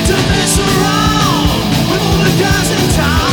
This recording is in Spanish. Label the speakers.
Speaker 1: to mess around with all the guys in town.